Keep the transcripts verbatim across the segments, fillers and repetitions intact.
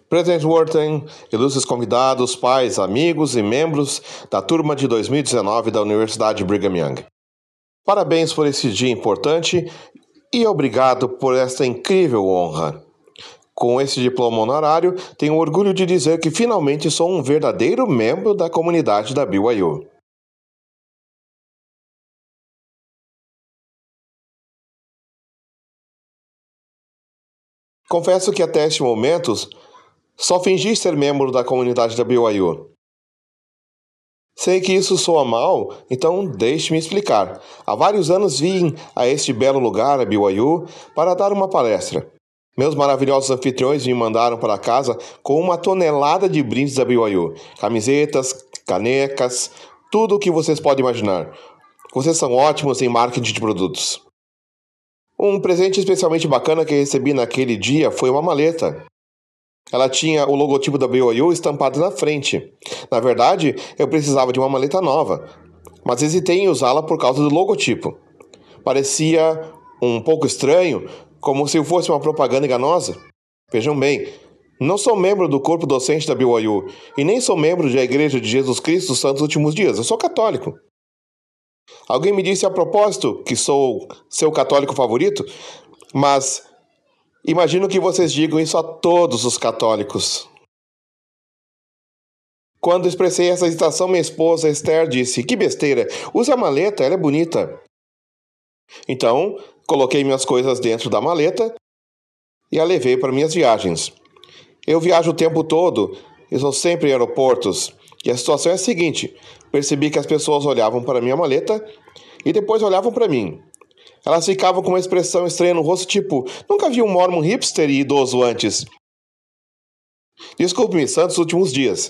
Presidente Wharton, ilustres convidados, pais, amigos e membros da turma de dois mil e dezenove da Universidade Brigham Young. Parabéns por esse dia importante e obrigado por esta incrível honra. Com esse diploma honorário, tenho orgulho de dizer que finalmente sou um verdadeiro membro da comunidade da B Y U. Confesso que até este momento só fingi ser membro da comunidade da B Y U. Sei que isso soa mal, então deixe-me explicar. Há vários anos vim a este belo lugar, a B Y U, para dar uma palestra. Meus maravilhosos anfitriões me mandaram para casa com uma tonelada de brindes da B Y U. Camisetas, canecas, tudo o que vocês podem imaginar. Vocês são ótimos em marketing de produtos. Um presente especialmente bacana que recebi naquele dia foi uma maleta. Ela tinha o logotipo da B Y U estampado na frente. Na verdade, eu precisava de uma maleta nova, mas hesitei em usá-la por causa do logotipo. Parecia um pouco estranho, como se fosse uma propaganda enganosa. Vejam bem, não sou membro do corpo docente da B Y U e nem sou membro da Igreja de Jesus Cristo dos Santos Últimos Dias. Eu sou católico. Alguém me disse a propósito que sou seu católico favorito, mas imagino que vocês digam isso a todos os católicos. Quando expressei essa hesitação, minha esposa Esther disse: "Que besteira, use a maleta, ela é bonita." Então, coloquei minhas coisas dentro da maleta e a levei para minhas viagens. Eu viajo o tempo todo, estou sempre em aeroportos, e a situação é a seguinte: percebi que as pessoas olhavam para minha maleta e depois olhavam para mim. Elas ficavam com uma expressão estranha no rosto, tipo: "Nunca vi um mormon hipster e idoso antes." Desculpe-me, santos últimos dias.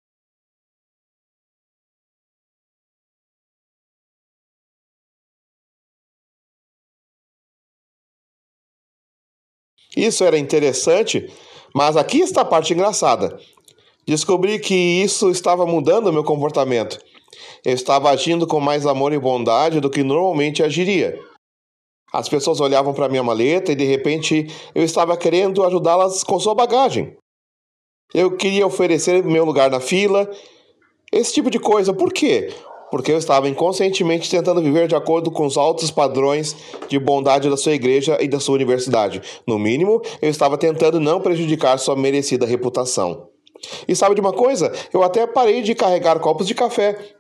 Isso era interessante, mas aqui está a parte engraçada. Descobri que isso estava mudando o meu comportamento. Eu estava agindo com mais amor e bondade do que normalmente agiria. As pessoas olhavam para minha maleta e, de repente, eu estava querendo ajudá-las com sua bagagem. Eu queria oferecer meu lugar na fila, esse tipo de coisa. Por quê? Porque eu estava inconscientemente tentando viver de acordo com os altos padrões de bondade da sua igreja e da sua universidade. No mínimo, eu estava tentando não prejudicar sua merecida reputação. E sabe de uma coisa? Eu até parei de carregar copos de café.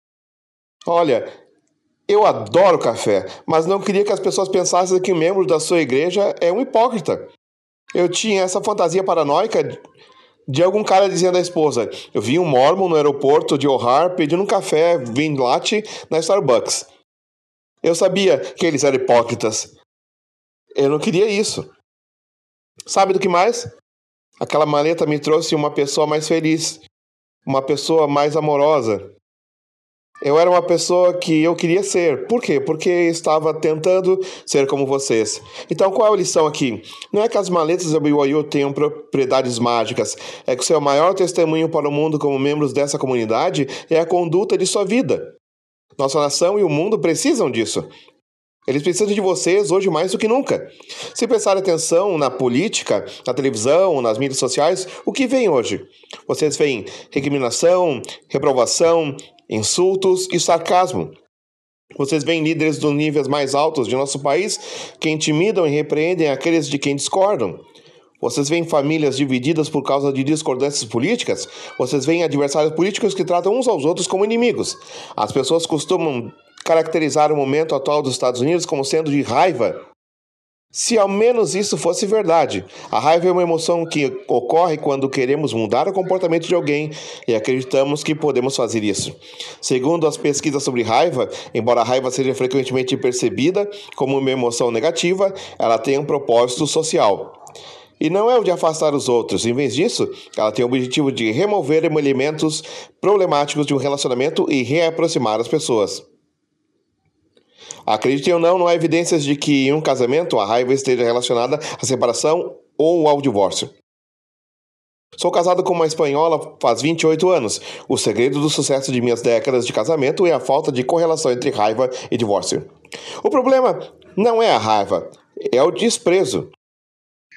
Olha, eu adoro café, mas não queria que as pessoas pensassem que um membro da sua igreja é um hipócrita. Eu tinha essa fantasia paranoica de algum cara dizendo à esposa: "Eu vi um mormon no aeroporto de O'Hare pedindo um café vin latte na Starbucks." Eu sabia que eles eram hipócritas. Eu não queria isso. Sabe do que mais? Aquela maleta me trouxe uma pessoa mais feliz, uma pessoa mais amorosa. Eu era uma pessoa que eu queria ser. Por quê? Porque estava tentando ser como vocês. Então, qual é a lição aqui? Não é que as maletas da B Y U tenham propriedades mágicas. É que o seu maior testemunho para o mundo como membros dessa comunidade é a conduta de sua vida. Nossa nação e o mundo precisam disso. Eles precisam de vocês hoje mais do que nunca. Se prestar atenção na política, na televisão, nas mídias sociais, o que vem hoje? Vocês veem recriminação, reprovação, insultos e sarcasmo. Vocês veem líderes dos níveis mais altos de nosso país que intimidam e repreendem aqueles de quem discordam. Vocês veem famílias divididas por causa de discordâncias políticas. Vocês veem adversários políticos que tratam uns aos outros como inimigos. As pessoas costumam caracterizar o momento atual dos Estados Unidos como sendo de raiva. Se ao menos isso fosse verdade. A raiva é uma emoção que ocorre quando queremos mudar o comportamento de alguém e acreditamos que podemos fazer isso. Segundo as pesquisas sobre raiva, embora a raiva seja frequentemente percebida como uma emoção negativa, ela tem um propósito social. E não é o de afastar os outros. Em vez disso, ela tem o objetivo de remover elementos problemáticos de um relacionamento e reaproximar as pessoas. Acreditem ou não, não há evidências de que em um casamento a raiva esteja relacionada à separação ou ao divórcio. Sou casado com uma espanhola faz vinte e oito anos. O segredo do sucesso de minhas décadas de casamento é a falta de correlação entre raiva e divórcio. O problema não é a raiva, é o desprezo.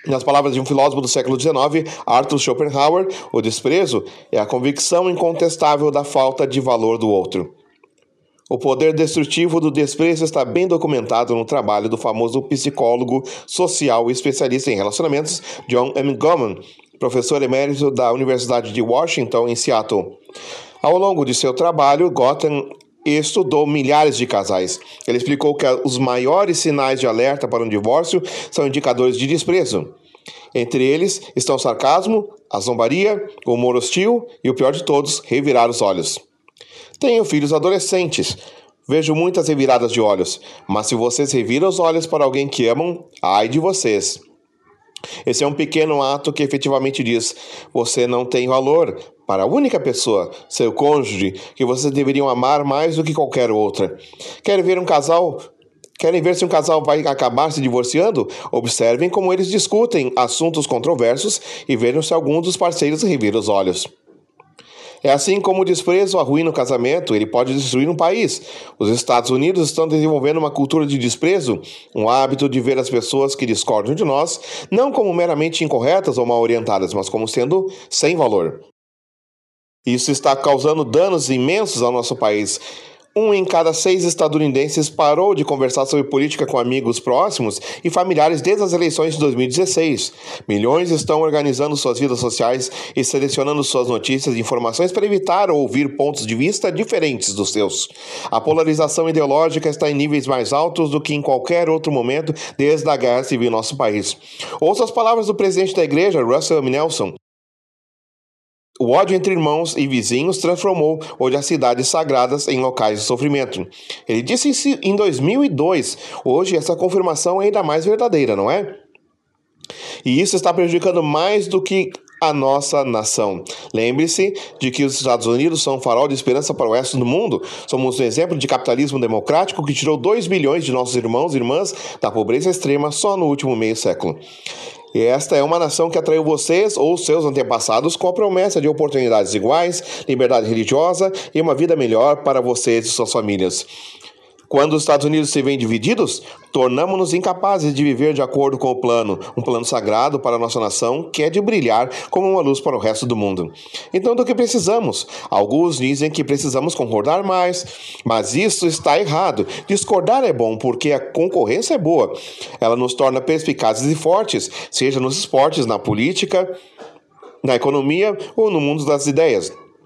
Nas palavras de um filósofo do século dezenove, Arthur Schopenhauer, o desprezo é a convicção incontestável da falta de valor do outro. O poder destrutivo do desprezo está bem documentado no trabalho do famoso psicólogo social e especialista em relacionamentos John M. Gottman, professor emérito da Universidade de Washington, em Seattle. Ao longo de seu trabalho, Gottman estudou milhares de casais. Ele explicou que os maiores sinais de alerta para um divórcio são indicadores de desprezo. Entre eles estão o sarcasmo, a zombaria, o humor hostil e, o pior de todos, revirar os olhos. Tenho filhos adolescentes. Vejo muitas reviradas de olhos, mas se vocês reviram os olhos para alguém que amam, ai de vocês. Esse é um pequeno ato que efetivamente diz: você não tem valor para a única pessoa, seu cônjuge, que vocês deveriam amar mais do que qualquer outra. Querem ver um casal? Querem ver se um casal vai acabar se divorciando? Observem como eles discutem assuntos controversos e vejam se algum dos parceiros revira os olhos. É assim como o desprezo arruína o casamento, ele pode destruir um país. Os Estados Unidos estão desenvolvendo uma cultura de desprezo, um hábito de ver as pessoas que discordam de nós, não como meramente incorretas ou mal orientadas, mas como sendo sem valor. Isso está causando danos imensos ao nosso país. Um em cada seis estadunidenses parou de conversar sobre política com amigos próximos e familiares desde as eleições de dois mil e dezesseis. Milhões estão organizando suas vidas sociais e selecionando suas notícias e informações para evitar ou ouvir pontos de vista diferentes dos seus. A polarização ideológica está em níveis mais altos do que em qualquer outro momento desde a Guerra Civil em nosso país. Ouça as palavras do presidente da igreja, Russell M. Nelson. O ódio entre irmãos e vizinhos transformou hoje as cidades sagradas em locais de sofrimento. Ele disse isso em dois mil e dois. Hoje essa confirmação é ainda mais verdadeira, não é? E isso está prejudicando mais do que a nossa nação. Lembre-se de que os Estados Unidos são um farol de esperança para o resto do mundo. Somos um exemplo de capitalismo democrático que tirou dois bilhões de nossos irmãos e irmãs da pobreza extrema só no último meio século. E esta é uma nação que atraiu vocês ou seus antepassados com a promessa de oportunidades iguais, liberdade religiosa e uma vida melhor para vocês e suas famílias. Quando os Estados Unidos se veem divididos, tornamos-nos incapazes de viver de acordo com o plano, um plano sagrado para a nossa nação, que é de brilhar como uma luz para o resto do mundo. Então, do que precisamos? Alguns dizem que precisamos concordar mais, mas isso está errado. Discordar é bom porque a concorrência é boa. Ela nos torna perspicazes e fortes, seja nos esportes, na política, na economia ou no mundo das ideias.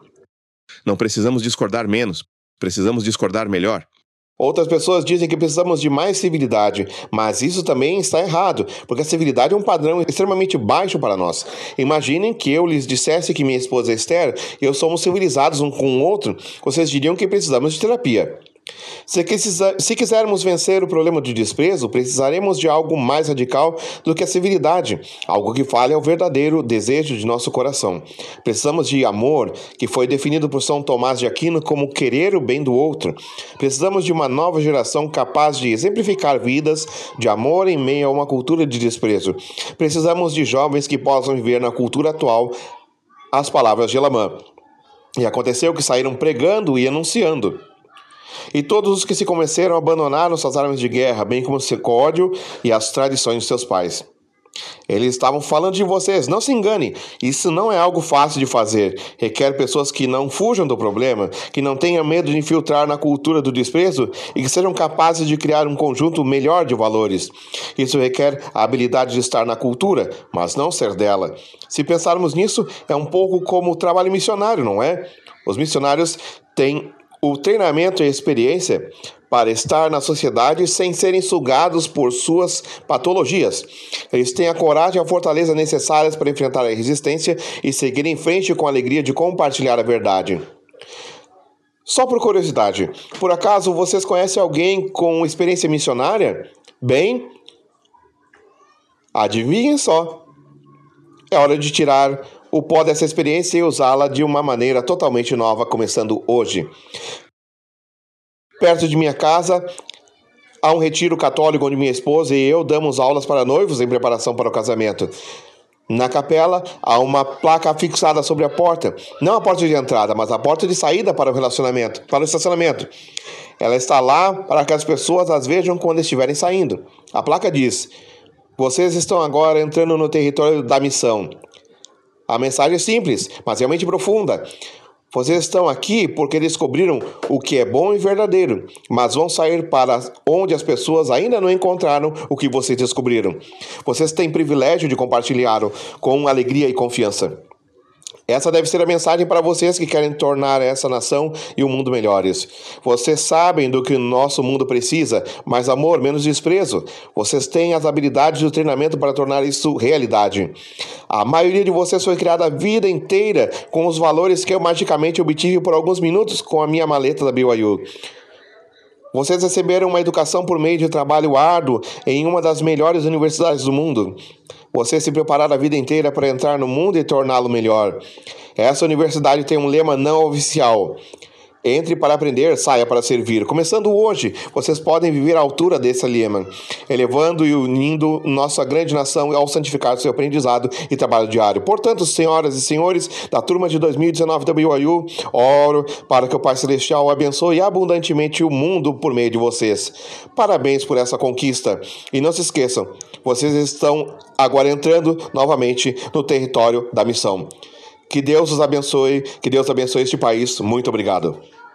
Não precisamos discordar menos, precisamos discordar melhor. Outras pessoas dizem que precisamos de mais civilidade, mas isso também está errado, porque a civilidade é um padrão extremamente baixo para nós. Imaginem que eu lhes dissesse que minha esposa Esther e eu somos civilizados um com o outro, vocês diriam que precisamos de terapia. Se, quiser, se quisermos vencer o problema de desprezo, precisaremos de algo mais radical do que a civilidade, algo que fale ao verdadeiro desejo de nosso coração. Precisamos de amor, que foi definido por São Tomás de Aquino como querer o bem do outro. Precisamos de uma nova geração capaz de exemplificar vidas de amor em meio a uma cultura de desprezo. Precisamos de jovens que possam viver na cultura atual as palavras de Lamã. E aconteceu que saíram pregando e anunciando. E todos os que se convenceram abandonaram suas armas de guerra, bem como o seu ódio e as tradições de seus pais. Eles estavam falando de vocês, não se engane, isso não é algo fácil de fazer. Requer pessoas que não fujam do problema, que não tenham medo de infiltrar na cultura do desprezo e que sejam capazes de criar um conjunto melhor de valores. Isso requer a habilidade de estar na cultura, mas não ser dela. Se pensarmos nisso, é um pouco como o trabalho missionário, não é? Os missionários têm o treinamento e a experiência para estar na sociedade sem serem sugados por suas patologias. Eles têm a coragem e a fortaleza necessárias para enfrentar a resistência e seguir em frente com a alegria de compartilhar a verdade. Só por curiosidade, por acaso vocês conhecem alguém com experiência missionária? Bem, adivinhem só. É hora de tirar o pó dessa experiência e usá-la de uma maneira totalmente nova, começando hoje. Perto de minha casa, há um retiro católico onde minha esposa e eu damos aulas para noivos em preparação para o casamento. Na capela, há uma placa fixada sobre a porta. Não a porta de entrada, mas a porta de saída para o relacionamento, para o estacionamento. Ela está lá para que as pessoas as vejam quando estiverem saindo. A placa diz: Vocês estão agora entrando no território da missão. A mensagem é simples, mas realmente profunda. Vocês estão aqui porque descobriram o que é bom e verdadeiro, mas vão sair para onde as pessoas ainda não encontraram o que vocês descobriram. Vocês têm privilégio de compartilhá-lo com alegria e confiança. Essa deve ser a mensagem para vocês que querem tornar essa nação e o mundo melhores. Vocês sabem do que o nosso mundo precisa, mais amor, menos desprezo. Vocês têm as habilidades e o treinamento para tornar isso realidade. A maioria de vocês foi criada a vida inteira com os valores que eu magicamente obtive por alguns minutos com a minha maleta da B Y U. Vocês receberam uma educação por meio de trabalho árduo em uma das melhores universidades do mundo. Vocês se prepararam a vida inteira para entrar no mundo e torná-lo melhor. Essa universidade tem um lema não oficial. Entre para aprender, saia para servir. Começando hoje, vocês podem viver à altura desse lema, elevando e unindo nossa grande nação ao santificar seu aprendizado e trabalho diário. Portanto, senhoras e senhores da turma de dois mil e dezenove da B Y U, oro para que o Pai Celestial abençoe abundantemente o mundo por meio de vocês. Parabéns por essa conquista. E não se esqueçam, vocês estão agora entrando novamente no território da missão. Que Deus os abençoe, que Deus abençoe este país. Muito obrigado.